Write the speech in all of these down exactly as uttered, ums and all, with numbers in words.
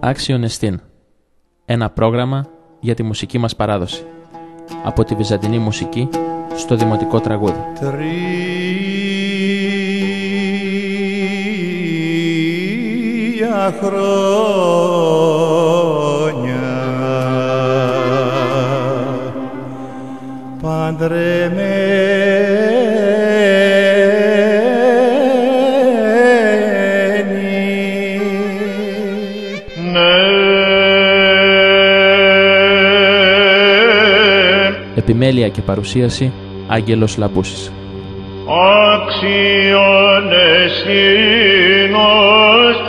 Άξιον εστίν. Ένα πρόγραμμα για τη μουσική μας παράδοση. Από τη βυζαντινή μουσική στο δημοτικό τραγούδι. Τρία χρόνια παντρεμένοι Επιμέλεια και παρουσίαση Άγγελος Λαμπούσης. Άξιον εστίνος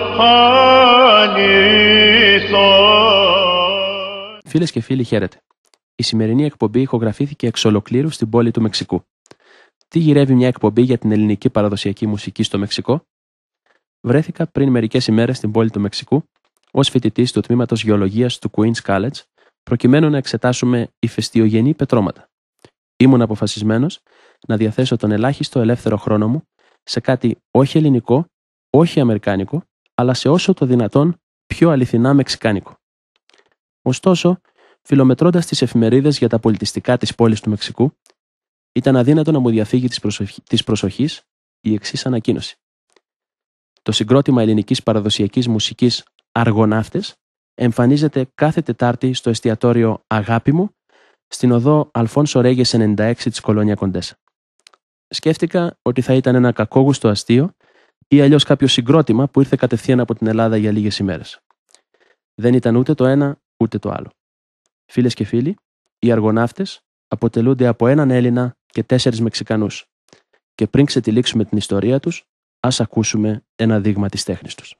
αληθώς. Φίλες και φίλοι, χαίρετε. Η σημερινή εκπομπή ηχογραφήθηκε εξ ολοκλήρου στην πόλη του Μεξικού. Τι γυρεύει μια εκπομπή για την ελληνική παραδοσιακή μουσική στο Μεξικό? Βρέθηκα πριν μερικές ημέρες στην πόλη του Μεξικού ως φοιτητής του τμήματος Γεωλογίας του Queen's College, προκειμένου να εξετάσουμε ηφαιστειογενή πετρώματα. Ήμουν αποφασισμένος να διαθέσω τον ελάχιστο ελεύθερο χρόνο μου σε κάτι όχι ελληνικό, όχι αμερικάνικο, αλλά σε όσο το δυνατόν πιο αληθινά μεξικάνικο. Ωστόσο, φιλομετρώντας τις εφημερίδες για τα πολιτιστικά της πόλης του Μεξικού, ήταν αδύνατο να μου διαφύγει της, προσοχή, της προσοχής η εξής ανακοίνωση. Το συγκρότημα ελληνικής παραδοσιακής μουσικής Αργοναύτες εμφανίζεται κάθε Τετάρτη στο εστιατόριο Αγάπη μου, στην οδό Αλφόνσο Ρέγες ενενήντα έξι της Κολόνια Κοντέσα. Σκέφτηκα ότι θα ήταν ένα κακόγουστο αστείο ή αλλιώς κάποιο συγκρότημα που ήρθε κατευθείαν από την Ελλάδα για λίγες ημέρες. Δεν ήταν ούτε το ένα ούτε το άλλο. Φίλες και φίλοι, οι Αργοναύτες αποτελούνται από έναν Έλληνα και τέσσερις Μεξικανούς. Και πριν ξετυλίξουμε την ιστορία τους, ας ακούσουμε ένα δείγμα της τέχνης τους.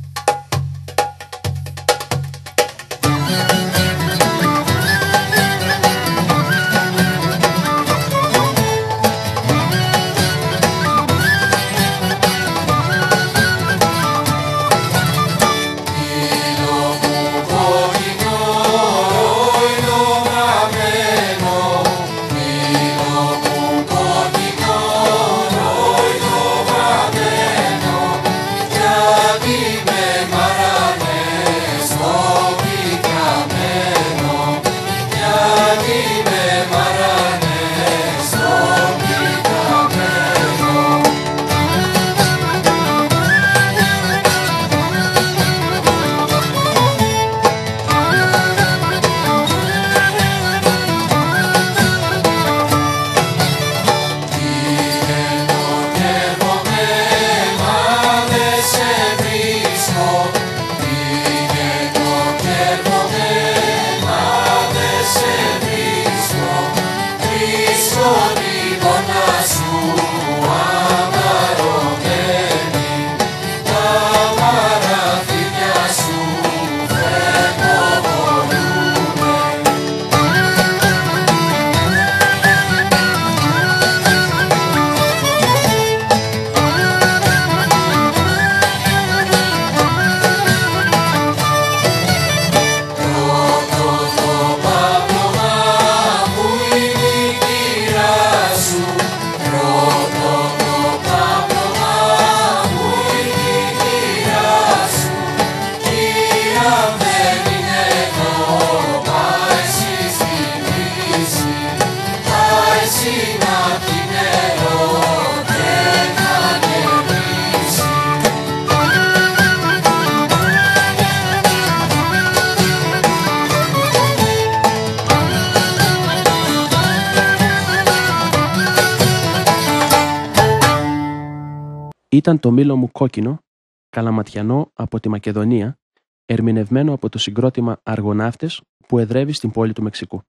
Ήταν το μήλο μου κόκκινο, καλαματιανό από τη Μακεδονία, ερμηνευμένο από το συγκρότημα Αργοναύτες που εδρεύει στην πόλη του Μεξικού.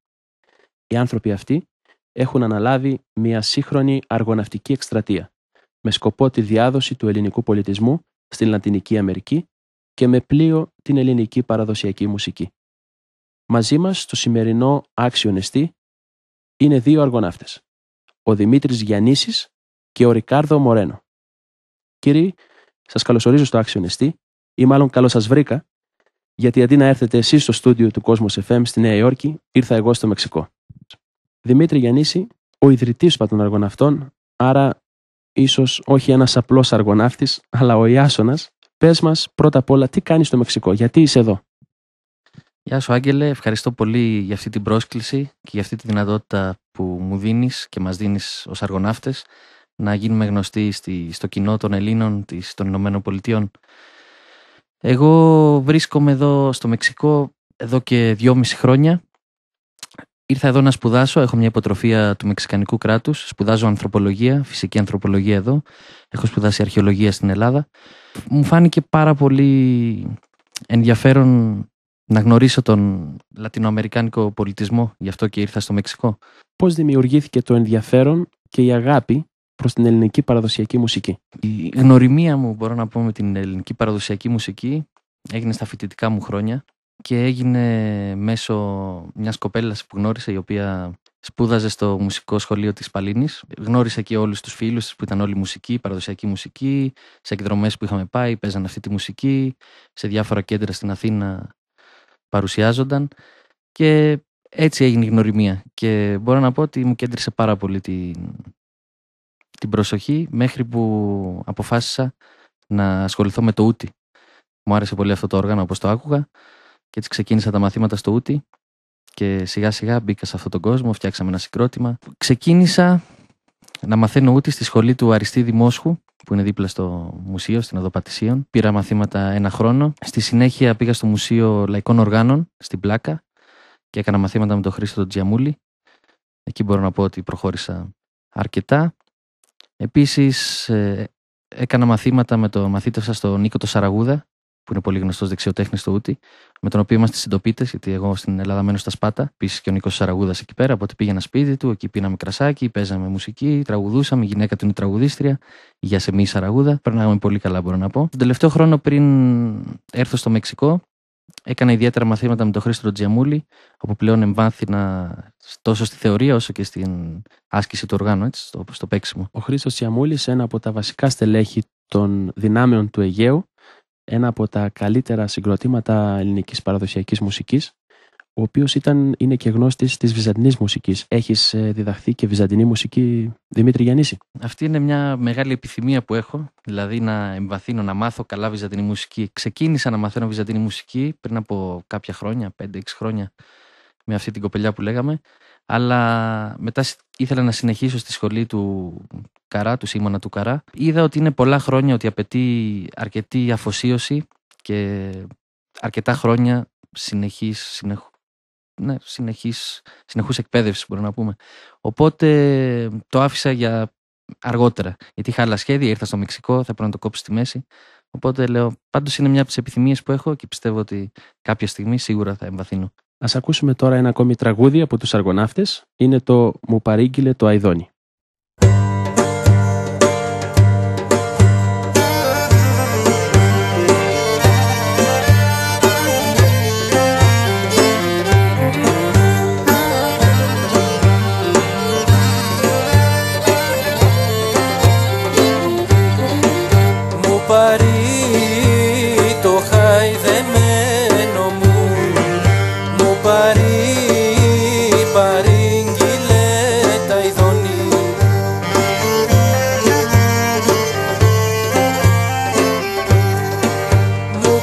Οι άνθρωποι αυτοί έχουν αναλάβει μια σύγχρονη αργοναυτική εκστρατεία, με σκοπό τη διάδοση του ελληνικού πολιτισμού στην Λατινική Αμερική και με πλοίο την ελληνική παραδοσιακή μουσική. Μαζί μας στο σημερινό Άξιον εστί είναι δύο αργοναύτες, ο Δημήτρης Γιαννίσης και ο Ρικάρδο Μορένο. Κύριοι, σας καλωσορίζω στο Άξιον εστί, ή μάλλον καλώς σας βρήκα, γιατί αντί να έρθετε εσείς στο στούντιο του Cosmos εφ εμ στη Νέα Υόρκη, ήρθα εγώ στο Μεξικό. Δημήτρη Γιαννίση, ο ιδρυτής των αργοναυτών, άρα ίσως όχι ένας απλός αργοναύτης, αλλά ο Ιάσονας. Πες μας πρώτα απ' όλα τι κάνεις στο Μεξικό, γιατί είσαι εδώ. Γεια σου Άγγελε, ευχαριστώ πολύ για αυτή την πρόσκληση και για αυτή τη δυνατότητα που μου δίνεις και μας δίνεις ως αργοναύτες να γίνουμε γνωστοί στη, στο κοινό των Ελλήνων της, των Ηνωμένων Πολιτειών. Εγώ βρίσκομαι εδώ στο Μεξικό εδώ και δυόμιση χρόνια. Ήρθα εδώ να σπουδάσω, έχω μια υποτροφία του Μεξικανικού κράτους, σπουδάζω ανθρωπολογία, φυσική ανθρωπολογία εδώ, έχω σπουδάσει αρχαιολογία στην Ελλάδα. Μου φάνηκε πάρα πολύ ενδιαφέρον να γνωρίσω τον λατινοαμερικάνικο πολιτισμό, γι' αυτό και ήρθα στο Μεξικό. Πώς δημιουργήθηκε το ενδιαφέρον και η αγάπη προς την ελληνική παραδοσιακή μουσική? Η γνωριμία μου, μπορώ να πω, με την ελληνική παραδοσιακή μουσική έγινε στα φοιτητικά μου χρόνια και έγινε μέσω μιας κοπέλας που γνώρισα, η οποία σπούδαζε στο μουσικό σχολείο της Παλίνης. Γνώρισα εκεί όλους τους φίλους της που ήταν όλοι μουσικοί, παραδοσιακή μουσική, σε εκδρομές που είχαμε πάει, παίζαν αυτή τη μουσική, σε διάφορα κέντρα στην Αθήνα παρουσιάζονταν και έτσι έγινε η γνωριμία. Και μπορώ να πω ότι μου κέντρισε πάρα πολύ την, την προσοχή μέχρι που αποφάσισα να ασχοληθώ με το ούτι. Μου άρεσε πολύ αυτό το όργανο όπως το άκουγα και έτσι ξεκίνησα τα μαθήματα στο ούτι και σιγά σιγά μπήκα σε αυτόν τον κόσμο, φτιάξαμε ένα συγκρότημα. Ξεκίνησα να μαθαίνω ούτι στη σχολή του Αριστίδη Μόσχου, που είναι δίπλα στο μουσείο, στην Οδό Πατησίων. Πήρα μαθήματα ένα χρόνο. Στη συνέχεια πήγα στο Μουσείο Λαϊκών Οργάνων, στην Πλάκα, και έκανα μαθήματα με τον Χρήστο τον Τζιαμούλη. Εκεί μπορώ να πω ότι προχώρησα αρκετά. Επίσης, ε, έκανα μαθήματα με το μαθήτευσα στον Νίκο το Σαραγούδα, που είναι πολύ γνωστός δεξιοτέχνης στο ούτι, με τον οποίο είμαστε συντοπίτες, γιατί εγώ στην Ελλάδα μένω στα Σπάτα. Επίσης και ο Νίκος Σαραγούδας εκεί πέρα. Οπότε πήγαινα σπίτι του, εκεί πίναμε κρασάκι, παίζαμε μουσική, τραγουδούσαμε. Η γυναίκα του είναι τραγουδίστρια, η Γιασεμί Σαραγούδα. Περνάγαμε πολύ καλά, μπορώ να πω. Τον τελευταίο χρόνο πριν έρθω στο Μεξικό, έκανα ιδιαίτερα μαθήματα με τον Χρήστο τον Τζιαμούλη, όπου πλέον εμβάθυνα τόσο στη θεωρία όσο και στην άσκηση του οργάνου, έτσι, στο, στο παίξιμο. Ο Χρήστος Τζιαμούλης, ένα από τα βασικά στελέχη των δυνάμεων του Αιγαίου, ένα από τα καλύτερα συγκροτήματα ελληνικής παραδοσιακής μουσικής, ο οποίος ήταν, είναι και γνώστης της βυζαντινής μουσικής. Έχεις διδαχθεί και βυζαντινή μουσική, Δημήτρη Γιαννίση? Αυτή είναι μια μεγάλη επιθυμία που έχω, δηλαδή να εμβαθύνω, να μάθω καλά βυζαντινή μουσική. Ξεκίνησα να μαθαίνω βυζαντινή μουσική πριν από κάποια χρόνια, πέντε έξι χρόνια, με αυτή την κοπελιά που λέγαμε, αλλά μετά ήθελα να συνεχίσω στη σχολή του Καρά, του Σίμωνα του Καρά. Είδα ότι είναι πολλά χρόνια, ότι απαιτεί αρκετή αφοσίωση και αρκετά χρόνια συνεχής, συνεχ... ναι, συνεχής, συνεχούς εκπαίδευσης, μπορούμε να πούμε. Οπότε το άφησα για αργότερα, γιατί είχα άλλα σχέδια, ήρθα στο Μεξικό, θα πρέπει να το κόψω στη μέση. Οπότε λέω, πάντως είναι μια από τις επιθυμίες που έχω και πιστεύω ότι κάποια στιγμή σίγουρα θα εμβαθύνω. Ας ακούσουμε τώρα ένα ακόμη τραγούδι από τους Αργοναύτες. Είναι το «Μου παρήγγειλε το Αηδόνι». Μου παρήγγειλε το χαϊδεμένο μου, μου παρήγγειλε τα ειδονή. Μου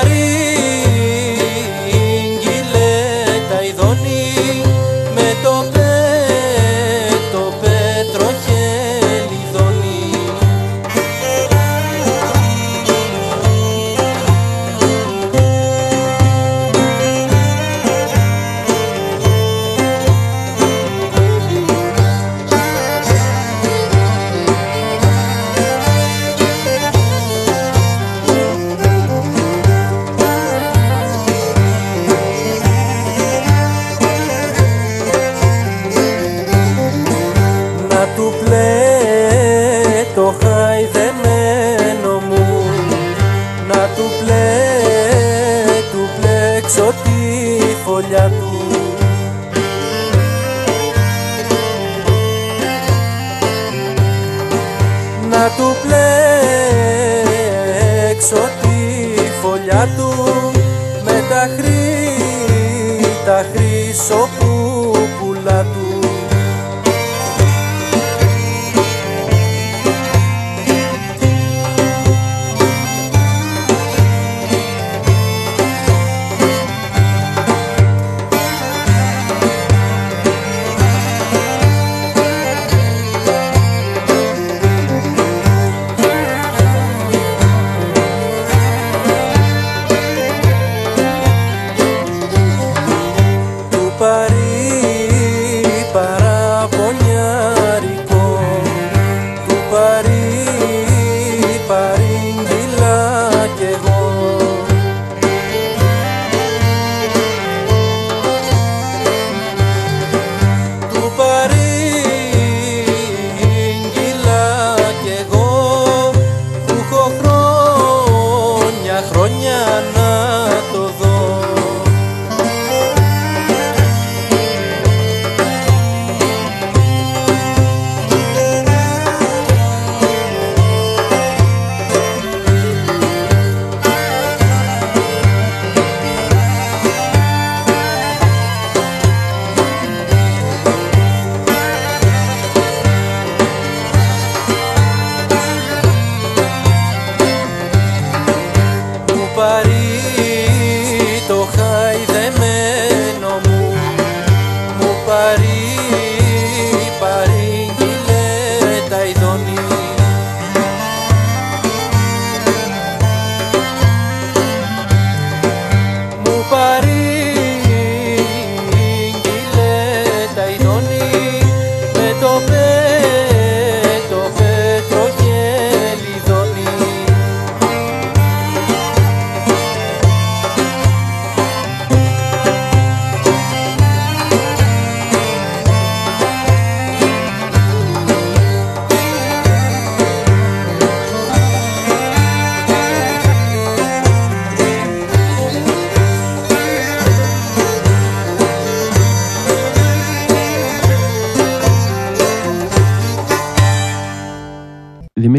παρήγγειλε τα ειδονή με το πέτο πέτρο χελιδονή. Να του πλέ το χαϊδεμένο μου, να του πλέ, του πλέξω τη φωλιά του. Να του πλέξω τη φωλιά του με τα χρύ, τα χρυσοπούλα του.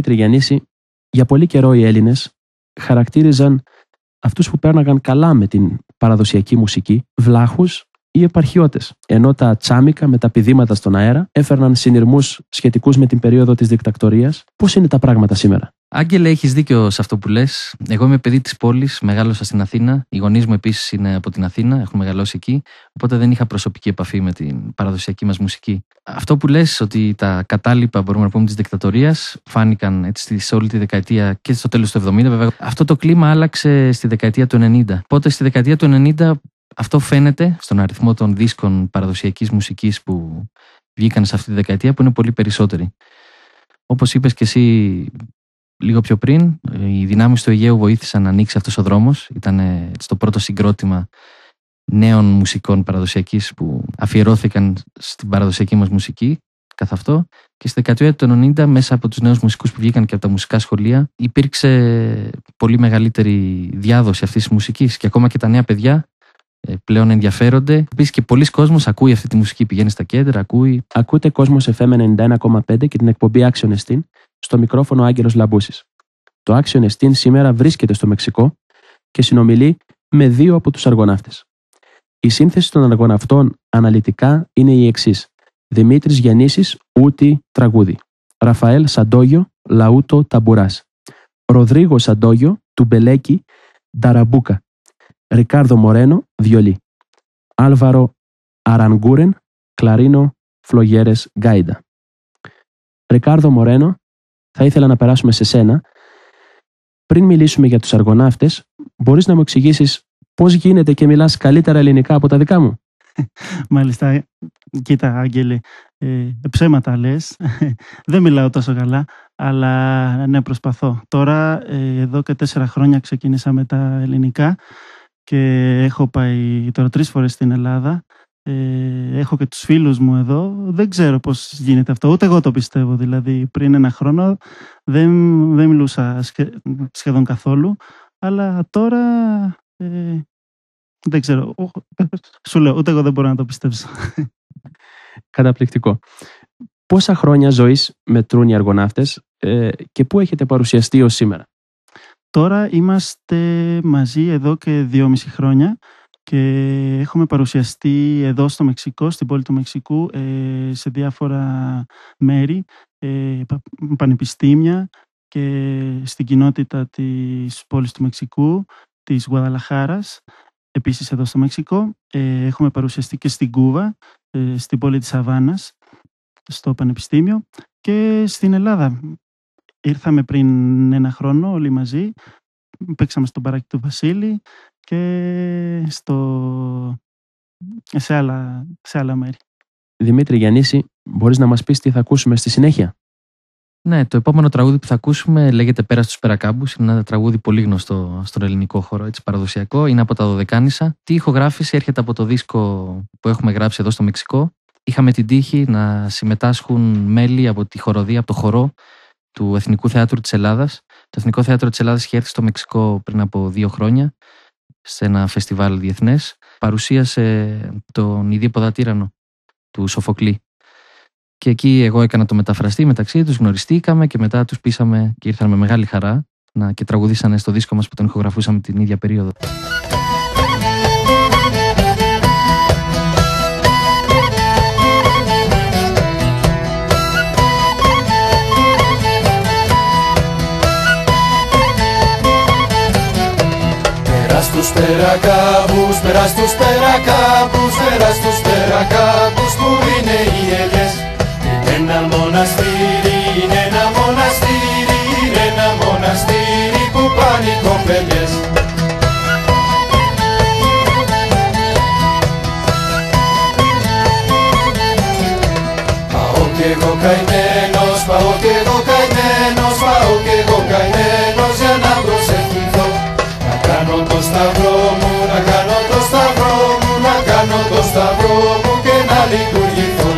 Δημήτρη Γιαννήση, για πολύ καιρό οι Έλληνες χαρακτήριζαν αυτούς που πέρναγαν καλά με την παραδοσιακή μουσική βλάχους ή επαρχιώτες, ενώ τα τσάμικα με τα πηδήματα στον αέρα έφερναν συνειρμούς σχετικούς με την περίοδο της δικτακτορίας. Πώς είναι τα πράγματα σήμερα? Άγγελε, έχεις δίκιο σε αυτό που λες. Εγώ είμαι παιδί της πόλης, μεγάλωσα στην Αθήνα. Οι γονείς μου επίσης είναι από την Αθήνα, έχουν μεγαλώσει εκεί. Οπότε δεν είχα προσωπική επαφή με την παραδοσιακή μας μουσική. Αυτό που λες, ότι τα κατάλοιπα, μπορούμε να πούμε, της δικτατορίας φάνηκαν έτσι σε όλη τη δεκαετία και στο τέλος του εβδομήντα. Βέβαια, αυτό το κλίμα άλλαξε στη δεκαετία του ενενήντα. Οπότε στη δεκαετία του ενενήντα αυτό φαίνεται στον αριθμό των δίσκων παραδοσιακής μουσικής που βγήκαν σε αυτή τη δεκαετία, που είναι πολύ περισσότεροι. Όπως είπες και εσύ λίγο πιο πριν, οι δυνάμεις του Αιγαίου βοήθησαν να ανοίξει αυτός ο δρόμος. Ήταν το πρώτο συγκρότημα νέων μουσικών παραδοσιακής που αφιερώθηκαν στην παραδοσιακή μας μουσική καθ' αυτό. Και στη δεκαετία του ενενήντα, μέσα από τους νέους μουσικούς που βγήκαν και από τα μουσικά σχολεία, υπήρξε πολύ μεγαλύτερη διάδοση αυτής της μουσικής και ακόμα και τα νέα παιδιά πλέον ενδιαφέρονται. Επίσης και πολλοί κόσμος ακούει αυτή τη μουσική, πηγαίνει στα κέντρα, ακούει. Ακούτε Κόσμος εφ εμ ενενήντα ένα κόμμα πέντε και την εκπομπή Άξιον Εστίν, στο μικρόφωνο Άγγελος Λαμπούσης. Το Άξιον Εστίν σήμερα βρίσκεται στο Μεξικό και συνομιλεί με δύο από τους αργοναύτες. Η σύνθεση των αργοναυτών αναλυτικά είναι η εξής: Δημήτρης Γιαννήσης, ούτι τραγούδι. Ραφαέλ Σαντόγιο, λαούτο ταμπουράς. Ροδρίγο Σαντόγιο, τουμπελέκι, νταραμπούκα. Ρικάρδο Μορένο, βιολί. Άλβαρο Αραγκούρεν, κλαρίνο, φλογέρες, γκάιντα. Ρικάρδο Μορένο, θα ήθελα να περάσουμε σε σένα. Πριν μιλήσουμε για τους αργοναύτες, μπορείς να μου εξηγήσεις πώς γίνεται και μιλάς καλύτερα ελληνικά από τα δικά μου? Μάλιστα, κοίτα Άγγελε, ε, ψέματα λες, δεν μιλάω τόσο καλά, αλλά ναι, προσπαθώ. Τώρα, ε, εδώ και τέσσερα χρόνια ξεκίνησα με τα ελληνικά και έχω πάει τώρα τρεις φορές στην Ελλάδα. Ε, έχω και τους φίλους μου εδώ. Δεν ξέρω πώς γίνεται αυτό, ούτε εγώ το πιστεύω. Δηλαδή, πριν ένα χρόνο δεν, δεν μιλούσα σχε, σχεδόν καθόλου, αλλά τώρα ε, δεν ξέρω. Σου λέω, ούτε εγώ δεν μπορώ να το πιστέψω. Καταπληκτικό. Πόσα χρόνια ζωής μετρούν οι αργοναύτες ε, και πού έχετε παρουσιαστεί ως σήμερα? Τώρα είμαστε μαζί εδώ και δυόμιση χρόνια και έχουμε παρουσιαστεί εδώ στο Μεξικό, στην πόλη του Μεξικού, ε, σε διάφορα μέρη, ε, πανεπιστήμια και στην κοινότητα της πόλης του Μεξικού, της Γουαδαλαχάρας. Επίσης εδώ στο Μεξικό ε, έχουμε παρουσιαστεί και στην Κούβα, ε, στην πόλη της Αβάνας, στο πανεπιστήμιο, και στην Ελλάδα. Ήρθαμε πριν ένα χρόνο όλοι μαζί, παίξαμε στο μπαράκι του Βασίλη και στο... σε, άλλα, σε άλλα μέρη. Δημήτρη Γιαννήση, μπορείς να μας πεις τι θα ακούσουμε στη συνέχεια? Ναι, το επόμενο τραγούδι που θα ακούσουμε λέγεται «Πέρα στους Περακάμπους». Είναι ένα τραγούδι πολύ γνωστό στον ελληνικό χώρο, έτσι, παραδοσιακό. Είναι από τα Δωδεκάνησα. Τι ηχογράφηση έρχεται από το δίσκο που έχουμε γράψει εδώ στο Μεξικό. Είχαμε την τύχη να συμμετάσχουν μέλη από τη χοροδία, από το χορό του Εθνικού Θεάτρου της Ελλάδας. Το Εθνικό Θέατρο της Ελλάδας είχε έρθει στο Μεξικό πριν από δύο χρόνια σε ένα φεστιβάλ διεθνές. Παρουσίασε τον Ιδίποδα Τύραννο του Σοφοκλή. Και εκεί εγώ έκανα το μεταφραστή μεταξύ τους, γνωριστήκαμε και μετά τους πείσαμε και ήρθαν με μεγάλη χαρά να και τραγουδήσανε στο δίσκο μας που τον ηχογραφούσαμε την ίδια περίοδο. Πέρα στους Περακάμπους, πέρα στους Περακάμπους, πέρα στους Περακάμπους που είναι οι ελιές. Είναι ένα μοναστήρι, είναι ένα μοναστήρι, είναι ένα μοναστήρι που πάνε οι κοπέλιες. Πάω κι εγώ καημένος, πάω κι εγώ καημένος, πάω κι εγώ καημένος για να προσευχηθώ. Να κάνω το σταυρό μου, να κάνω το σταυρό μου, να κάνω το σταυρό μου και να λειτουργηθώ.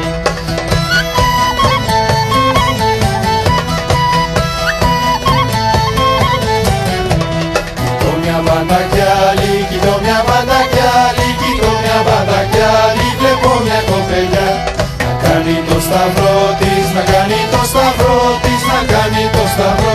Κοιτώ μια μπάντα κι άλλη, κοιτώ μια μπάντα κι άλλη, κοιτώ μια μπάντα κι άλλη, βλέπω μια κοπελιά. Να κάνει το σταυρό της, να κάνει το σταυρό της, να κάνει το σταυρό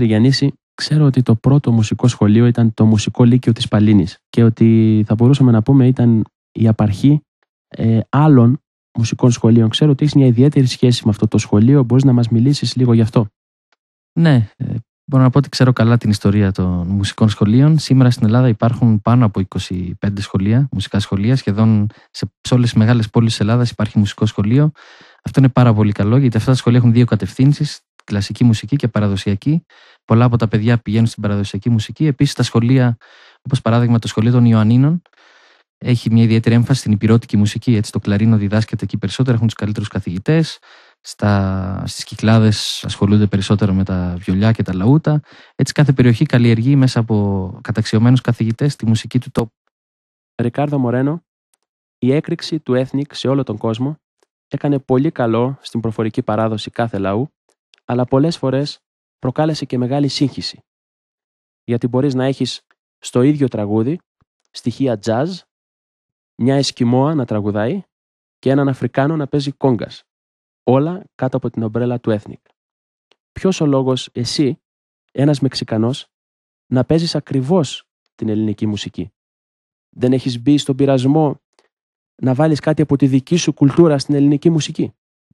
Γιαννήση, ξέρω ότι το πρώτο μουσικό σχολείο ήταν το Μουσικό Λύκειο της Παλίνης και ότι θα μπορούσαμε να πούμε ήταν η απαρχή ε, άλλων μουσικών σχολείων. Ξέρω ότι έχεις μια ιδιαίτερη σχέση με αυτό το σχολείο. Μπορείς να μας μιλήσεις λίγο γι' αυτό? Ναι, ε, μπορώ να πω ότι ξέρω καλά την ιστορία των μουσικών σχολείων. Σήμερα στην Ελλάδα υπάρχουν πάνω από είκοσι πέντε σχολεία, μουσικά σχολεία. Σχεδόν σε, σε όλες τις μεγάλες πόλεις της Ελλάδας υπάρχει μουσικό σχολείο. Αυτό είναι πάρα πολύ καλό, γιατί αυτά τα σχολεία έχουν δύο κατευθύνσεις, κλασική μουσική και παραδοσιακή. Πολλά από τα παιδιά πηγαίνουν στην παραδοσιακή μουσική. Επίσης, τα σχολεία, όπως παράδειγμα το σχολείο των Ιωαννίνων, έχει μια ιδιαίτερη έμφαση στην υπηρώτικη μουσική. Έτσι, το κλαρίνο διδάσκεται εκεί περισσότερο, έχουν τους καλύτερους καθηγητές. Στα, στις Κυκλάδες ασχολούνται περισσότερο με τα βιολιά και τα λαούτα. Έτσι, κάθε περιοχή καλλιεργεί μέσα από καταξιωμένους καθηγητές τη μουσική του τόπου. Ρικάρδο Μορένο, η έκρηξη του Ethnic σε όλο τον κόσμο έκανε πολύ καλό στην προφορική παράδοση κάθε λαού, αλλά πολλές φορές προκάλεσε και μεγάλη σύγχυση. Γιατί μπορείς να έχεις στο ίδιο τραγούδι στοιχεία jazz, μια Εσκιμώα να τραγουδάει και έναν Αφρικάνο να παίζει κόγκας. Όλα κάτω από την ομπρέλα του Ethnic. Ποιος ο λόγος εσύ, ένας Μεξικανός, να παίζεις ακριβώς την ελληνική μουσική? Δεν έχεις μπει στον πειρασμό να βάλεις κάτι από τη δική σου κουλτούρα στην ελληνική μουσική?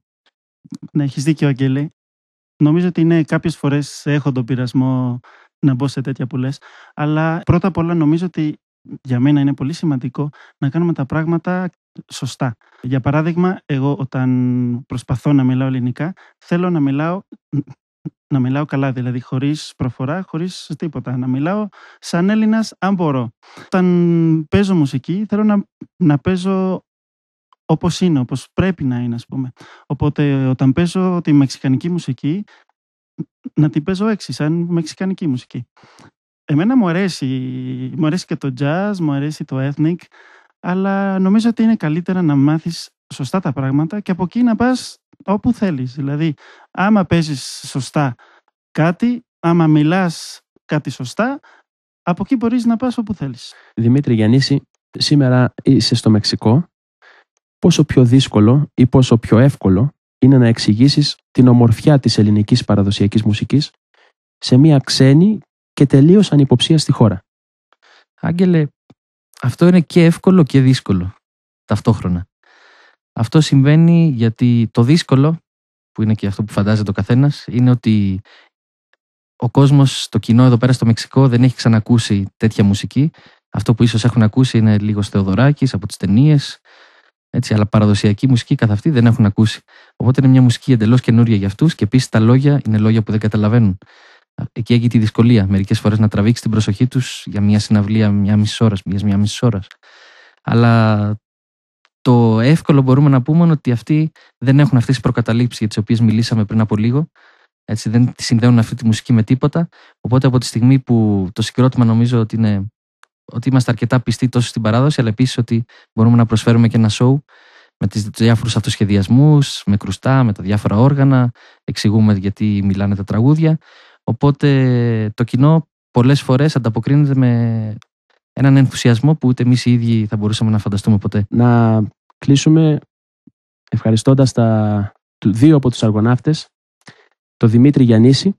Ναι, έχεις δίκιο, Αγγέλη. Νομίζω ότι ναι, κάποιες φορές έχω τον πειρασμό να μπω σε τέτοια που λες, αλλά πρώτα απ' όλα νομίζω ότι για μένα είναι πολύ σημαντικό να κάνουμε τα πράγματα σωστά. Για παράδειγμα, εγώ όταν προσπαθώ να μιλάω ελληνικά, θέλω να μιλάω, να μιλάω καλά, δηλαδή χωρίς προφορά, χωρίς τίποτα. Να μιλάω σαν Έλληνας, αν μπορώ. Όταν παίζω μουσική, θέλω να, να παίζω όπως είναι, όπως πρέπει να είναι, ας πούμε. Οπότε, όταν παίζω τη μεξικανική μουσική, να την παίζω έξι, σαν μεξικανική μουσική. Εμένα μου αρέσει, μου αρέσει και το jazz, μου αρέσει το ethnic, αλλά νομίζω ότι είναι καλύτερα να μάθεις σωστά τα πράγματα και από εκεί να πας όπου θέλεις. Δηλαδή, άμα παίζεις σωστά κάτι, άμα μιλάς κάτι σωστά, από εκεί μπορείς να πας όπου θέλεις. Δημήτρη Γιαννήση, σήμερα είσαι στο Μεξικό. Πόσο πιο δύσκολο ή πόσο πιο εύκολο είναι να εξηγήσεις την ομορφιά της ελληνικής παραδοσιακής μουσικής σε μια ξένη και τελείως ανυποψίαστη χώρα? Άγγελε, αυτό είναι και εύκολο και δύσκολο ταυτόχρονα. Αυτό συμβαίνει γιατί το δύσκολο, που είναι και αυτό που φαντάζεται ο καθένας, είναι ότι ο κόσμος, το κοινό εδώ πέρα στο Μεξικό δεν έχει ξανακούσει τέτοια μουσική. Αυτό που ίσως έχουν ακούσει είναι λίγος Θεοδωράκης από τις ταινίες, έτσι, αλλά παραδοσιακή μουσική καθ' αυτή δεν έχουν ακούσει. Οπότε είναι μια μουσική εντελώς καινούρια για αυτούς και επίσης τα λόγια είναι λόγια που δεν καταλαβαίνουν. Εκεί έχει τη δυσκολία μερικές φορές να τραβήξει την προσοχή τους για μια συναυλία μια μισή ώρας, μια, μια μισή ώρας. Αλλά το εύκολο μπορούμε να πούμε είναι ότι αυτοί δεν έχουν αυτές τις προκαταλήψεις για τις οποίες μιλήσαμε πριν από λίγο. Έτσι, δεν συνδέουν αυτή τη μουσική με τίποτα. Οπότε από τη στιγμή που το συγκρότημα νομίζω ότι, είναι, ότι είμαστε αρκετά πιστοί τόσο στην παράδοση, αλλά επίσης ότι μπορούμε να προσφέρουμε και ένα show με τις διάφορους αυτοσχεδιασμούς, με κρουστά, με τα διάφορα όργανα, εξηγούμε γιατί μιλάνε τα τραγούδια. Οπότε το κοινό πολλές φορές ανταποκρίνεται με έναν ενθουσιασμό που ούτε εμείς οι ίδιοι θα μπορούσαμε να φανταστούμε ποτέ. Να κλείσουμε ευχαριστώντας τα δύο από τους αργοναύτες, το Δημήτρη Γιαννήση.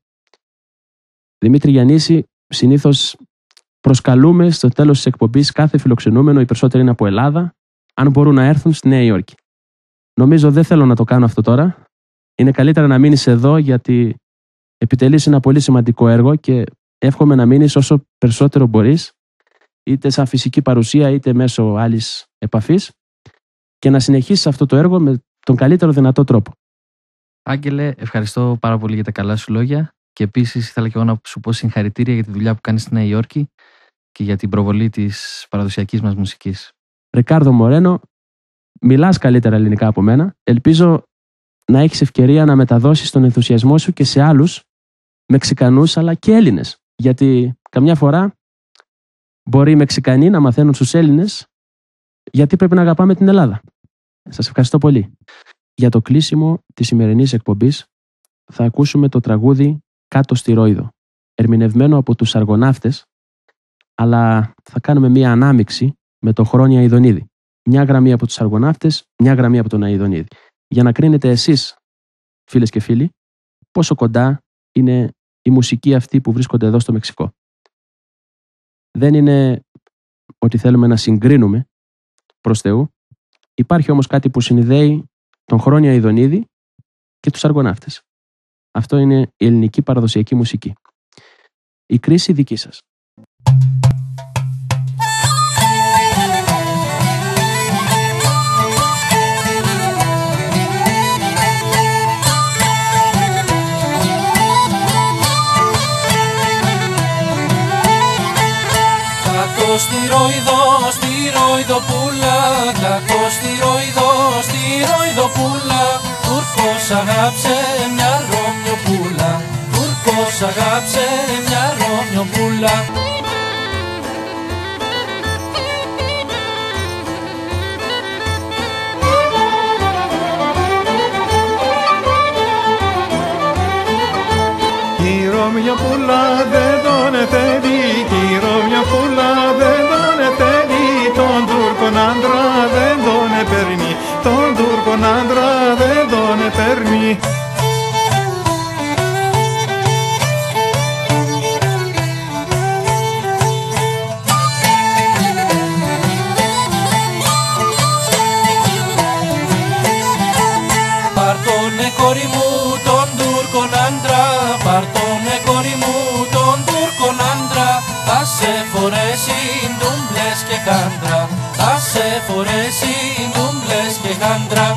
Δημήτρη Γιαννήση, συνήθως προσκαλούμε στο τέλος της εκπομπής κάθε φιλοξενούμενο, οι περισσότεροι είναι από Ελλάδα, αν μπορούν να έρθουν στη Νέα Υόρκη. Νομίζω δεν θέλω να το κάνω αυτό τώρα. Είναι καλύτερα να μείνεις εδώ, γιατί επιτελείς ένα πολύ σημαντικό έργο και εύχομαι να μείνεις όσο περισσότερο μπορείς, είτε σαν φυσική παρουσία είτε μέσω άλλης επαφής, και να συνεχίσεις αυτό το έργο με τον καλύτερο δυνατό τρόπο. Άγγελε, ευχαριστώ πάρα πολύ για τα καλά σου λόγια και επίσης ήθελα και εγώ να σου πω συγχαρητήρια για τη δουλειά που κάνεις στη Νέα Υόρκη και για την προβολή της παραδοσιακής μας μουσικής. Ρικάρδο Μορένο, μιλάς καλύτερα ελληνικά από μένα. Ελπίζω να έχεις ευκαιρία να μεταδώσεις τον ενθουσιασμό σου και σε άλλους Μεξικανούς αλλά και Έλληνες. Γιατί καμιά φορά μπορεί οι Μεξικανοί να μαθαίνουν στους Έλληνες γιατί πρέπει να αγαπάμε την Ελλάδα. Σας ευχαριστώ πολύ. Για το κλείσιμο της σημερινής εκπομπής θα ακούσουμε το τραγούδι «Κάτω στη Ρόιδο», ερμηνευμένο από τους Αργοναύτες, αλλά θα κάνουμε μία ανάμειξη με το Χρόνια Αηδονίδη. Μια γραμμή από τους Αργοναύτες, μια γραμμή από τον Αηδονίδη. Για να κρίνετε εσείς, φίλες και φίλοι, πόσο κοντά είναι η μουσική αυτή που βρίσκονται εδώ στο Μεξικό. Δεν είναι ότι θέλουμε να συγκρίνουμε προς Θεού. Υπάρχει όμως κάτι που συνδέει τον Χρόνια Ιδονίδη και τους Αργοναύτες. Αυτό είναι η ελληνική παραδοσιακή μουσική. Η κρίση δική σας. Στηροειδό, στηροειδοπούλα, κακό στηροειδό, στηροειδοπούλα. Τούρκος αγάψε μια ρωμιοπούλα, Τούρκος αγάψε μια ρωμιοπούλα. Η ρωμιοπούλα δεν τον θέλει, η ρωμιοπούλα δεν τον θέλει, τον Τούρκον άντρα δεν τον παίρνει, τον Τούρκον άντρα δεν τον παίρνει. Πάρτονε κόρη μου τον Τούρκον άντρα, πάρτονε κόρη μου τον Τούρκον άντρα. Θα σε φορέσει ντούμπλες και χάντρα, θα σε φορέσει ντούμπλες και χάντρα.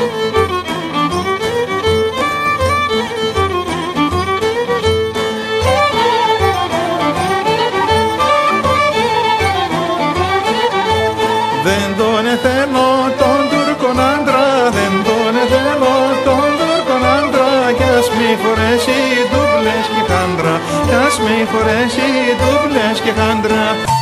Δεν τον θέλω τον Τούρκον άντρα, δεν τον θέλω τον Τούρκον άντρα. Κι ας μη φορέσει ντούμπλες και χάντρα, κι ας μη φορέσει ντούμπλες και χάντρα.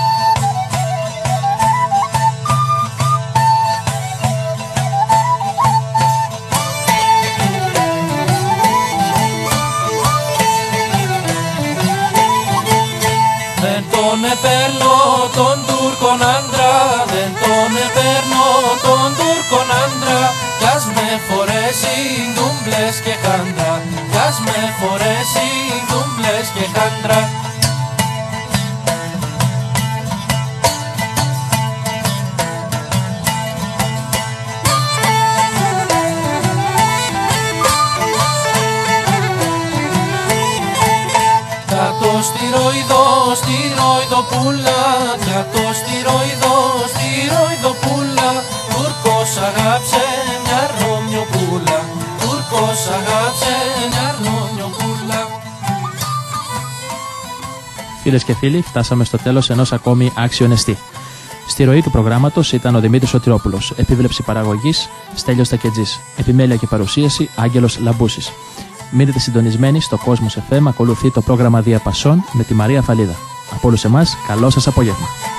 Δεν τον επέρνω τον Τούρκον άντρα, δεν τον επέρνω τον Τούρκον άντρα. Κι ας με φορέσει ντούμπλες και χάντρα, κι ας με φορέσει ντούμπλες και χάντρα. Κάτω στηροειδό, στηροειδοπούλα, κάτω στηροειδό, στηροειδοπούλα. Τούρκος αγάψε μια ρωμιοπούλα, Τούρκος αγάψε μια ρωμιοπούλα. Φίλες και φίλοι, φτάσαμε στο τέλος ενός ακόμη άξιον εστί. Στη ροή του προγράμματος ήταν ο Δημήτρης Σωτηρόπουλος, επίβλεψη παραγωγής Στέλιος Τακετζής, επιμέλεια και παρουσίαση Άγγελος Λαμπούσης. Μείνετε συντονισμένοι στο Κόσμος εφ εμ, ακολουθεί το πρόγραμμα Διαπασών με τη Μαρία Φαλίδα. Από όλους εμάς, καλό σας απόγευμα.